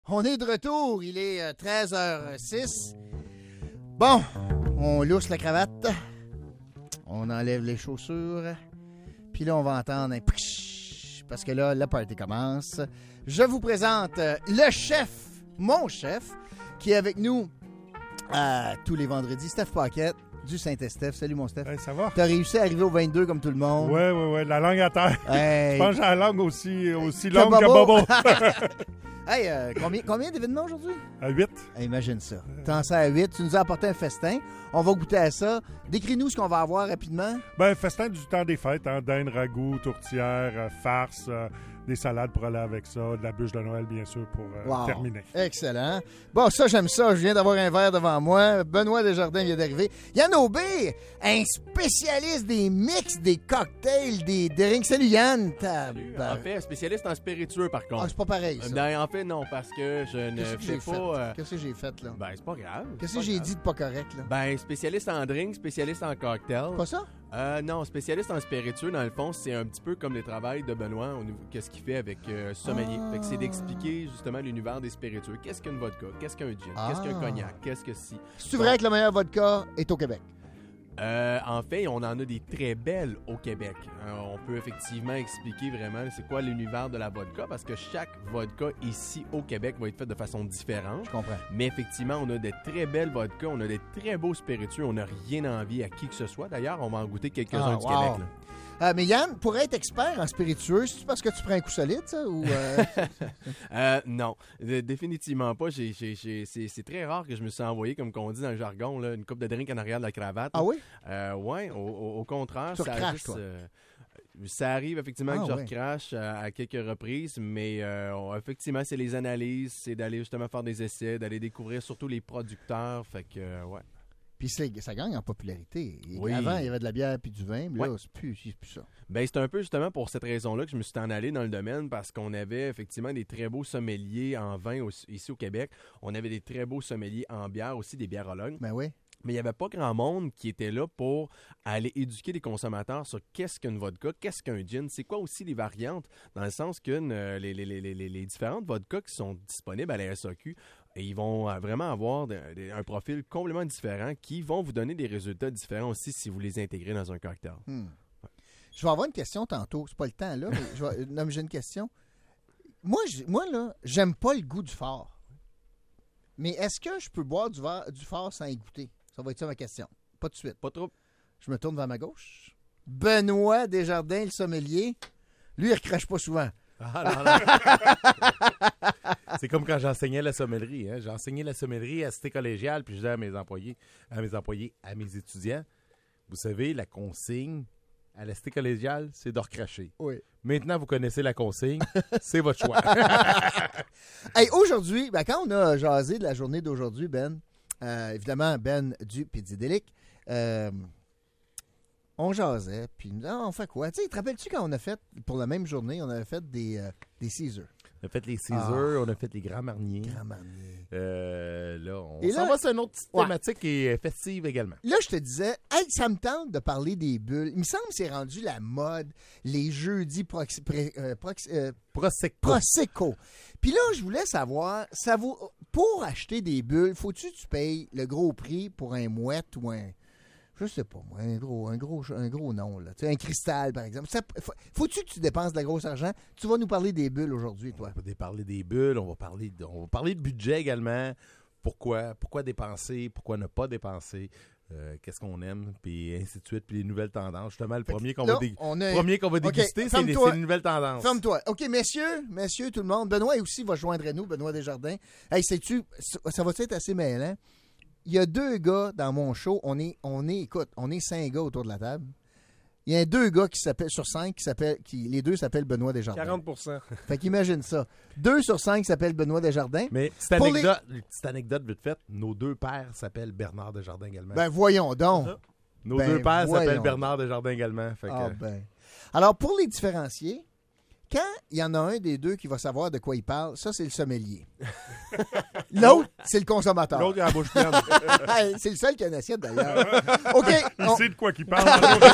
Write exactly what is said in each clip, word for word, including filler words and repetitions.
On est de retour, il est euh, treize heures six. Bon, on lousse la cravate, on enlève les chaussures, puis là, on va entendre un psh, parce que là, le party commence. Je vous présente euh, le chef, mon chef, qui est avec nous euh, tous les vendredis, Steph Paquette du Saint-Estèphe. Salut, mon Steph. Hey, ça va? T'as réussi à arriver au vingt-deux comme tout le monde. Oui, oui, oui, la langue à terre. Hey. Je pense que j'ai la langue aussi, aussi Que longue que Bobo. Bobo. Hey, euh, combien, combien d'événements aujourd'hui? À huit. Hey, imagine ça. T'en sais à huit, tu nous as apporté un festin. On va goûter à ça. Décris-nous ce qu'on va avoir rapidement. Ben, festin du temps des fêtes, hein, dinde, ragoût, tourtière, euh, farce, euh, des salades pour aller avec ça, de la bûche de Noël, bien sûr, pour euh, Wow. terminer. Excellent. Bon, ça, j'aime ça. Je viens d'avoir un verre devant moi. Benoît Desjardins vient d'arriver. Yann Aubé, un spécialiste des mix, des cocktails, des drinks. Salut, Yann. T'as- Salut. ben, En fait, spécialiste en spiritueux, par ah, contre. c'est pas pareil, ça. Ben, en fait, non, parce que je ne Qu'est-ce que fais j'ai fait? pas... euh, Qu'est-ce que j'ai fait, là? Ben, c'est pas grave. Qu'est-ce c'est que pas j'ai grave. dit de pas correct, là? Ben, spécialiste en drink, spécialiste en cocktail. Pas ça? Euh, non, spécialiste en spiritueux, dans le fond, c'est un petit peu comme les travails de Benoît au niveau qu'est-ce qu'il fait avec euh, sommelier. Ah. Fait que c'est d'expliquer justement l'univers des spiritueux. Qu'est-ce qu'une vodka? Qu'est-ce qu'un gin? Ah. Qu'est-ce qu'un cognac? Qu'est-ce que si? C'est vrai que le meilleur vodka est au Québec. Euh, en fait, on en a des très belles au Québec. Euh, on peut effectivement expliquer vraiment c'est quoi l'univers de la vodka parce que chaque vodka ici au Québec va être fait de façon différente. Je comprends. Mais effectivement, on a de très belles vodkas, on a des très beaux spiritueux, on n'a rien envie à qui que ce soit. D'ailleurs, on va en goûter quelques-uns Ah, du wow. Québec. là. Euh, mais Yann, pour être expert en spiritueux, c'est parce que tu prends un coup solide, ça? Ou, euh... Euh, non, D- définitivement pas. J'ai, j'ai- j'ai- c'est, c'est très rare que je me suis envoyé, comme qu'on dit dans le jargon, là, une coupe de drink en arrière de la cravate. Ah oui? Euh, ouais, au, au- au contraire. Tu ça recraches, juste, toi. euh, ça arrive effectivement Ah, que je ouais. recrache à, à quelques reprises, mais euh, on- effectivement, c'est les analyses, c'est d'aller justement faire des essais, d'aller découvrir surtout les producteurs. Fait que, euh, ouais. Puis c'est- ça gagne en popularité. Et Oui. Avant, il y avait de la bière puis du vin, mais là, Ouais. c'est plus, c'est plus ça. Ben, c'est un peu justement pour cette raison-là que je me suis en allé dans le domaine parce qu'on avait effectivement des très beaux sommeliers en vin au- ici au Québec. On avait des très beaux sommeliers en bière aussi, des biérologues. Ben oui. Mais il n'y avait pas grand monde qui était là pour aller éduquer les consommateurs sur qu'est-ce qu'une vodka, qu'est-ce qu'un gin, c'est quoi aussi les variantes, dans le sens que euh, les, les, les, les, les différentes vodkas qui sont disponibles à la S A Q, et ils vont euh, vraiment avoir de- de- un profil complètement différent qui vont vous donner des résultats différents aussi si vous les intégrez dans un cocktail. Hmm. Je vais avoir une question tantôt. C'est pas le temps, là. Mais je vais- non, mais j'ai une question. Moi, j- moi, là, j'aime pas le goût du fort. Mais est-ce que je peux boire du, verre- du fort sans y goûter? Ça va être ça ma question. Pas de suite. Pas trop. Je me tourne vers ma gauche. Benoît Desjardins, le sommelier. Lui, il recrache pas souvent. Ah, non, non. C'est comme quand j'enseignais la sommellerie. Hein. J'enseignais la sommellerie à Cité collégiale, puis je disais à mes employés, à mes employés, à mes étudiants, vous savez, la consigne à la Cité collégiale, c'est de recracher. Oui. Maintenant, vous connaissez la consigne, c'est votre choix. Hey, aujourd'hui, ben, quand on a jasé de la journée d'aujourd'hui, Ben, euh, évidemment, Ben du Pédidélique, euh, on jasait, puis il nous disait, ah, on fait quoi? Tu sais, te rappelles-tu quand on a fait, pour la même journée, on avait fait des, euh, des Caesar? On a fait les Caesar, on a fait les Grands Marniers. Grand Marnier. Euh, là, on Et s'en là- va sur une autre petite Ouais. thématique et euh, festive également. Là, je te disais, hey, ça me tente de parler des bulles. Il me semble que c'est rendu la mode, les jeudis proxi, pré- euh, proxi- euh, Prosecco. Prosecco. Puis là, je voulais savoir, ça vaut, pour acheter des bulles, faut-tu que tu payes le gros prix pour un mouette ou un, je sais pas moi, un gros, un gros, un gros nom, là. Tu sais, un cristal, par exemple. Ça, faut- faut-tu que tu dépenses de la grosse argent? Tu vas nous parler des bulles aujourd'hui, toi. On va parler des bulles, on va parler de, on va parler de budget également. Pourquoi, pourquoi dépenser, pourquoi ne pas dépenser, euh, qu'est-ce qu'on aime, puis ainsi de suite, puis les nouvelles tendances. Justement, le Fait que premier qu'on là, va, dé- on a- premier qu'on va OK, déguster, c'est les, ferme-toi. c'est les nouvelles tendances. Ferme-toi. OK, messieurs, messieurs, tout le monde. Benoît aussi va joindre à nous, Benoît Desjardins. Hey, sais-tu, ça va être assez mêlant. Il y a deux gars dans mon show. On est, on est, écoute, on est cinq gars autour de la table. Il y a deux gars qui s'appellent, sur cinq, qui s'appellent, qui, les deux s'appellent Benoît Desjardins. quarante pour cent. Fait qu'imagine ça. Deux sur cinq s'appellent Benoît Desjardins. Mais petite Pour anecdote, petite anecdote vite faite, nos deux pères s'appellent Bernard Desjardins également. Ben, voyons donc. nos ben, deux pères s'appellent voyons. Bernard Desjardins également. Fait que, Ah, ben. Alors, pour les différencier, quand il y en a un des deux qui va savoir de quoi il parle, ça, c'est le sommelier. L'autre, c'est le consommateur. L'autre, il a la bouche pleine. C'est le seul qui a une assiette, d'ailleurs. OK. Il On... sait de quoi qu'il parle.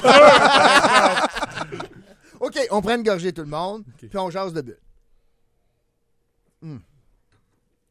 OK, on prend une gorgée tout le monde, puis on jase de but. Hum.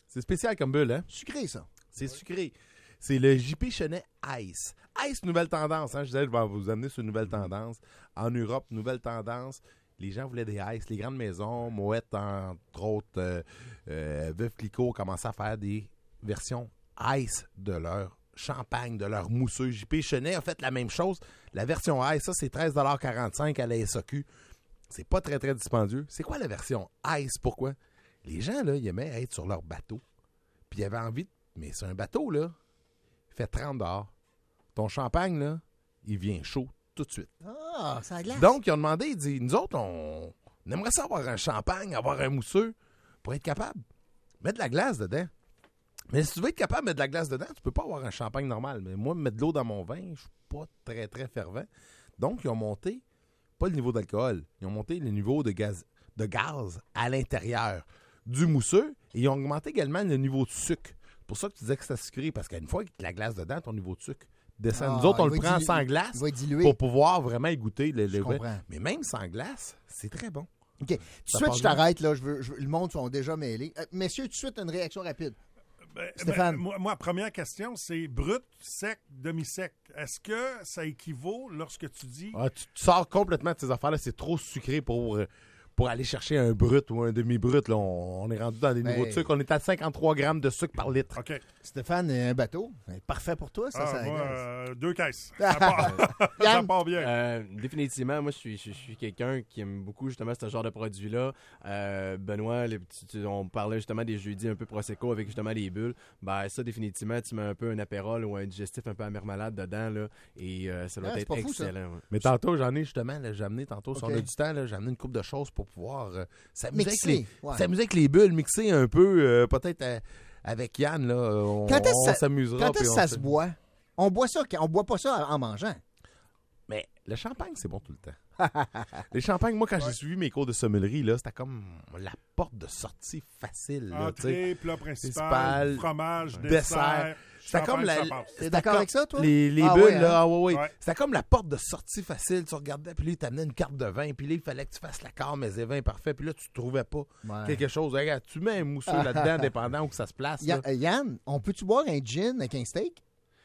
C'est spécial comme bulle, hein? Sucré, ça. C'est sucré. C'est le J P Chenet Ice. Ice, nouvelle tendance. Hein? Je disais, je vais vous amener sur une nouvelle tendance. En Europe, nouvelle tendance. Les gens voulaient des ice. Les grandes maisons, Moët, entre autres, euh, euh, Veuve Clicquot, commençaient à faire des versions ice de leur champagne, de leur mousseux. J P Chenet a fait la même chose. La version ice, ça, c'est treize quarante-cinq à la S A Q. C'est pas très, très dispendieux. C'est quoi la version ice? Pourquoi? Les gens, là, ils aimaient être sur leur bateau. Puis ils avaient envie de... Mais c'est un bateau, là. Il fait trente dehors. Ton champagne, là, il vient chaud tout de suite. Ah, ça glace. Donc, ils ont demandé, ils disent, nous autres, on, on aimerait ça avoir un champagne, avoir un mousseux, pour être capable. Mettre de la glace dedans. Mais si tu veux être capable de mettre de la glace dedans, tu peux pas avoir un champagne normal. Mais moi, mettre de l'eau dans mon vin, je suis pas très, très fervent. Donc, ils ont monté, pas le niveau d'alcool, ils ont monté le niveau de gaz, de gaz à l'intérieur du mousseux et ils ont augmenté également le niveau de sucre. C'est pour ça que tu disais que c'était sucré, parce qu'une fois que tu as de la glace dedans, ton niveau de sucre descend. Ah, Nous autres, on il le va prend dilu- sans glace Il va être dilué. pour pouvoir vraiment y goûter. Le, Je le- comprends. Mais même sans glace, c'est très bon. OK. Tout de Ça suite, part je bien. t'arrête. Là. Je veux, je veux- le monde sont déjà mêlés. Euh, messieurs, tout de suite, une réaction rapide. Ben, Stéphane. ben, moi, moi, première question, c'est brut, sec, demi-sec. Est-ce que ça équivaut lorsque tu dis... Ah, tu, tu sors complètement de ces affaires-là. C'est trop sucré pour, euh, pour aller chercher un brut ou un demi-brut. Là. On, on est rendu dans des Ben- niveaux de sucre. On est à cinquante-trois grammes de sucre par litre. OK. Stéphane, un bateau. C'est parfait pour toi, ça, Ah, ça moi, glace. euh, deux caisses. Ça part, ça Yann? part bien. Euh, définitivement, moi, je suis, je, je suis quelqu'un qui aime beaucoup justement ce genre de produit-là. Euh, Benoît, les petits- tu- on parlait justement des jeudis un peu prosecco avec justement les bulles. Ben, ça, définitivement, tu mets un peu un apérole ou un digestif un peu amer malade dedans, là, et euh, ça doit Ah, c'est être pas fou, ça. excellent. ouais. Mais tantôt, j'en ai justement, là, j'ai amené tantôt, si OK. on a du temps, là, j'ai amené une couple de choses pour pouvoir euh, s'amuser, avec Mixé. les, Ouais. s'amuser avec les bulles, mixer un peu, euh, peut-être euh, avec Yann, là, euh, on, Quand est-ce on ça- s'amusera. Quand puis est-ce que on ça se boit? On boit ça, on boit pas ça en mangeant. Mais le champagne, c'est bon tout le temps. Les champagnes, moi, quand j'ai suivi mes cours de sommellerie, là, c'était comme la porte de sortie facile. Là, tu sais. Entrée, plat principal, Principal, fromage, dessert. dessert. C'était comme champagne, la- ça passe. T'es d'accord avec ça, toi? Les, les Ah bulles, ouais, hein? là, ah ouais, ouais. Ouais. C'était comme la porte de sortie facile. Tu regardais, puis là, il t'amenait une carte de vin, puis là, il fallait que tu fasses la carte, mais c'est vin parfait, puis là, tu trouvais pas Ouais. quelque chose. Regarde, tu mets un mousseux là-dedans, dépendant où que ça se place. Ya- là. euh, Yann, on peut-tu boire un gin avec un steak?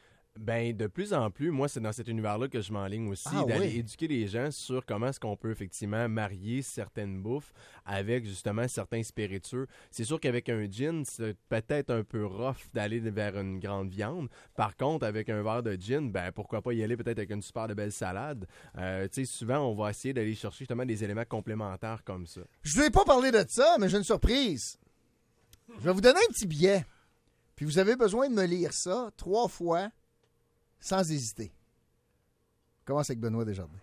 Ben, de plus en plus, moi, c'est dans cet univers-là que je m'enligne aussi, Ah, d'aller oui. éduquer les gens sur comment est-ce qu'on peut effectivement marier certaines bouffes avec justement certains spiritueux. C'est sûr qu'avec un gin, c'est peut-être un peu rough d'aller vers une grande viande. Par contre, avec un verre de gin, ben pourquoi pas y aller peut-être avec une super de belle salade. Euh, tu sais, souvent, on va essayer d'aller chercher justement des éléments complémentaires comme ça. Je ne vais pas parler de ça, mais j'ai une surprise. Je vais vous donner un petit billet. Puis vous avez besoin de me lire ça trois fois sans hésiter. On commence avec Benoît Desjardins.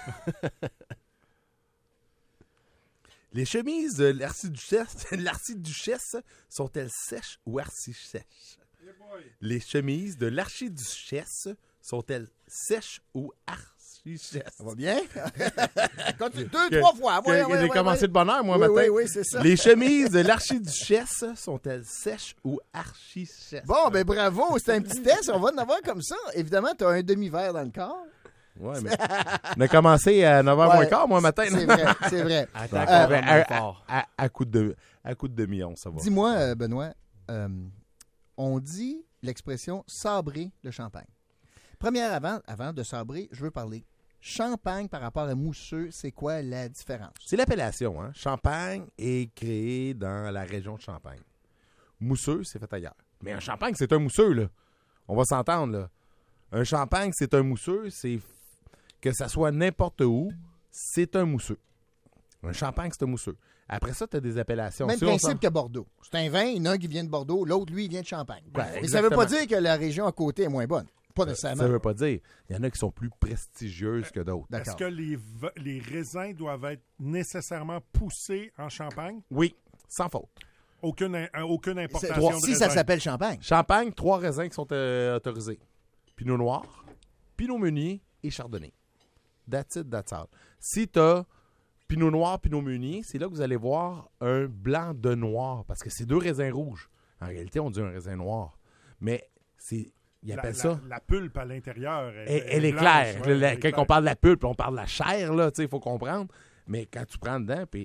Les chemises de l'archiduchesse, l'archiduchesse sont-elles sèches ou archi-sèches? Les chemises de l'archiduchesse sont-elles sèches ou archi-sèches? Ça va bien? Continue deux, Que- trois fois. que- Ouais, que ouais, j'ai ouais, commencé ouais. de bonne heure, moi, Oui, matin. oui, oui, c'est ça. Les chemises de l'archiduchesse sont-elles sèches ou archi-sèches? Bon, ben bravo, c'est un petit test. On va en avoir comme ça. Évidemment, tu as un demi-verre dans le corps. Ouais, mais on a commencé à neuf heures Ouais, moins quart, moi, matin. C'est vrai, c'est vrai. Attaque Euh, vraiment à, fort. à, à coup de, à coup de demi-once, ça va. Dis-moi, euh, Benoît, euh, on dit l'expression sabrer le champagne. Première, avant, avant de sabrer, je veux parler. Champagne par rapport à mousseux, c'est quoi la différence? C'est l'appellation, hein. Champagne est créé dans la région de Champagne. Mousseux, c'est fait ailleurs. Mais un champagne, c'est un mousseux, là. On va s'entendre, là. Un champagne, c'est un mousseux, c'est que ça soit n'importe où, c'est un mousseux. Un champagne, c'est un mousseux. Après ça, tu as des appellations. Même Si on principe s'en- que Bordeaux. C'est un vin, il y en a un qui vient de Bordeaux, l'autre, lui, il vient de Champagne. Ouais, Mais ça ne veut pas exactement. dire que la région à côté est moins bonne. Pas nécessairement. Ça veut pas dire. Il y en a qui sont plus prestigieuses que d'autres. Est-ce D'accord. que les, v- les raisins doivent être nécessairement poussés en champagne? Oui, sans faute. Aucune, in- aucune C'est- importation de Si ça raisins. s'appelle Champagne. Champagne, trois raisins qui sont euh, autorisés. Pinot Noir, Pinot Meunier et Chardonnay. That's it, that's all. Si tu as Pinot Noir, Pinot Meunier, c'est là que vous allez voir un blanc de noir, parce que c'est deux raisins rouges. En réalité, on dit un raisin noir. Mais c'est, ils La- appellent la, ça... La pulpe à l'intérieur. Elle, elle est blanche, claire. ouais, La- elle est quand claire. on parle de la pulpe, on parle de la chair, là, il faut comprendre. Mais quand tu prends dedans, puis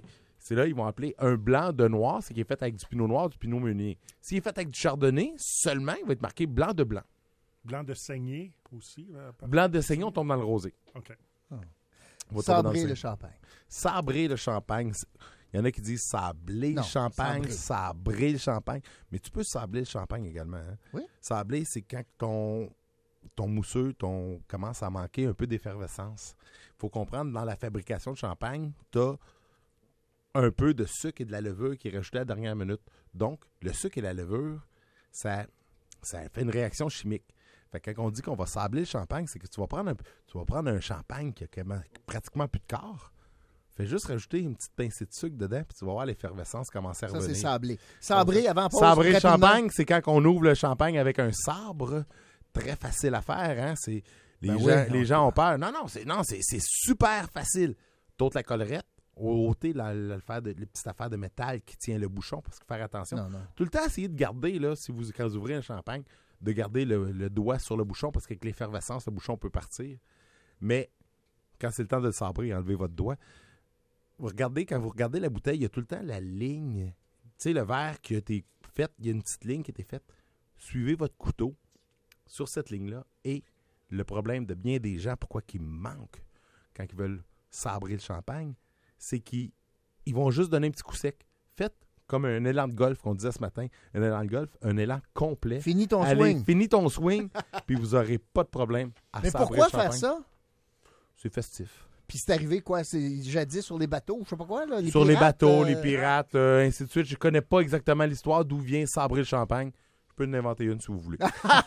c'est là ils vont appeler un blanc de noir, c'est qui est fait avec du pinot noir, du pinot meunier. S'il est fait avec du chardonnay, seulement, il va être marqué blanc de blanc. Blanc de saignée aussi. Là, Blanc de saignée, on tombe dans le rosé. OK. On va tomber dans Sabré le le saignée. champagne. Sabrer le champagne. Il y en a qui disent sabler Non, le champagne, sabrer. sabrer le champagne. Mais tu peux sabler le champagne également. Hein? Oui. Sabler, c'est quand ton, ton mousseux ton, commence à manquer un peu d'effervescence. Il faut comprendre, dans la fabrication de champagne, tu as un peu de sucre et de la levure qui est rajouté à la dernière minute. Donc, le sucre et la levure, ça, ça fait une réaction chimique. Fait que quand on dit qu'on va sabler le champagne, c'est que tu vas prendre un, tu vas prendre un champagne qui a quasiment- pratiquement plus de corps. Fais juste rajouter une petite pincée de sucre dedans, puis tu vas voir l'effervescence commencer à Ça, revenir. c'est sablé. Sabré avant pause. Sabrer le rapidement. champagne, c'est quand on ouvre le champagne avec un sabre. Très facile à faire, hein? C'est, les, Ben gens, oui, les non. gens ont peur. Non, non, c'est, non, c'est, c'est super facile. T'ôtes la collerette, ôter la, la, l'affaire de- les petites affaires de métal qui tient le bouchon, parce qu'il faut faire attention. Non, non. Tout le temps, essayez de garder, là, si vous, quand vous ouvrez un champagne, de garder le, le doigt sur le bouchon, parce qu'avec l'effervescence, le bouchon peut partir. Mais quand c'est le temps de le sabrer, enlevez votre doigt. Vous regardez, quand vous regardez la bouteille, il y a tout le temps la ligne. Tu sais, le verre qui a été fait, il y a une petite ligne qui a été faite. Suivez votre couteau sur cette ligne-là. Et le problème de bien des gens, pourquoi ils manquent quand ils veulent sabrer le champagne, c'est qu'ils ils vont juste donner un petit coup sec. Faites comme un élan de golf qu'on disait ce matin. Un élan de golf, un élan complet. Finis ton Allez, swing. finis ton swing, puis vous n'aurez pas de problème à Mais sabrer pourquoi le faire champagne. ça? C'est festif. Puis c'est arrivé quoi? C'est jadis sur les bateaux, je sais pas quoi, là? Les Sur les pirates, bateaux, euh, les pirates, euh, ainsi de suite. Je connais pas exactement l'histoire d'où vient sabrer le champagne. Je peux en inventer une si vous voulez.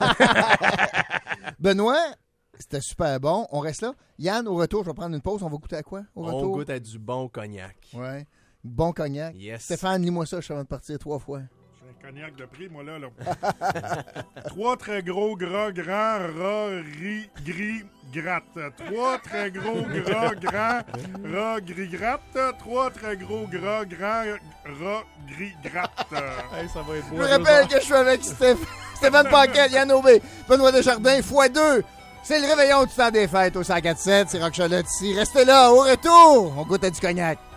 Benoît, c'était super bon. On reste là. Yann, au retour, je vais prendre une pause. On va goûter à quoi? Au On retour? goûte à du bon cognac. Ouais. Bon cognac. Yes. Stéphane, lis-moi ça, je suis avant de partir trois fois. J'ai un cognac de prix, moi, là. là. Trois très gros, gras, grands, ras, ri, gris, gratte. Trois très gros, gras, grands, ras, gris, gratte. Trois très gros, gras, grands, ras, gris, gratte. Hey, ça va être Je vous rappelle que je suis avec Stéph- Stéphane Paquette, Yann Aubé, Benoît Desjardins, fois deux. C'est le réveillon du temps des fêtes au cent quatre sept. C'est Rock Charlotte ici. Restez là, au retour, on goûte à du cognac.